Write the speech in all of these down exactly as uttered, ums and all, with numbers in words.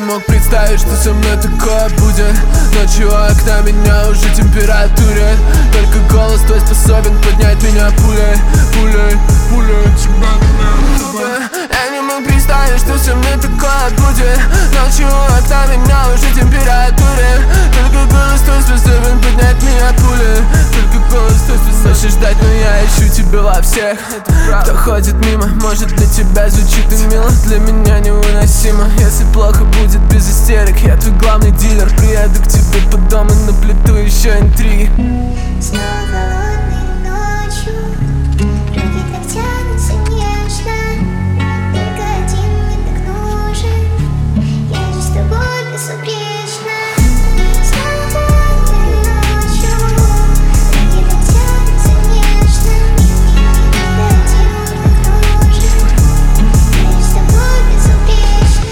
мог представить, что со мной такое будет. Ночью у окна меня уже температура. Только голос твой способен поднять меня пулей, пулей, пулей. Я не мог представить, что со мной такое будет. Ночью у окна меня уже температура. Только голос твой способен поднять меня пулей. Только голос твой способен. Хочешь ждать, но я ищу тебя во всех. Кто ходит мимо, может для тебя звучит и мило. Для меня невыносимо, если плохо будет без истерик. Я твой главный дилер, приеду к тебе по дому, наплету еще интриги. Снова холодной ночью, руки так тянутся нежно. Только один мне так нужен, я же с тобой безупречна. Снова холодной ночью, руки так тянутся нежно. Только один мне так нужен, я же с тобой безупречна.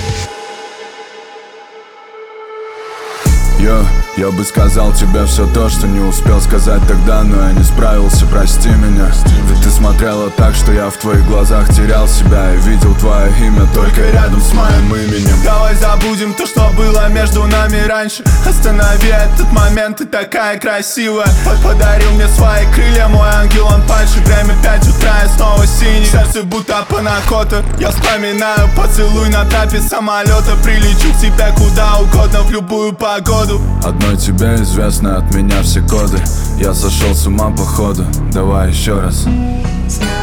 Йо, я бы сказал тебе все то, что не успел сказать тогда, но я не справился, прости меня. Ведь ты смотрела так, что я в твоих глазах терял себя и видел твое имя только рядом с моим именем. Давай забудем то, что было между нами раньше. Останови этот момент, ты такая красивая. Подарил мне свои крылья, мой ангел, он пальчик. Время пять утра и снова синий, сердце будто панакота. Я вспоминаю поцелуй на трапе самолета. Прилечу к тебе куда угодно, в любую погоду. Одной тебе известны от меня все коды. Я сошел с ума походу, давай еще раз. Снова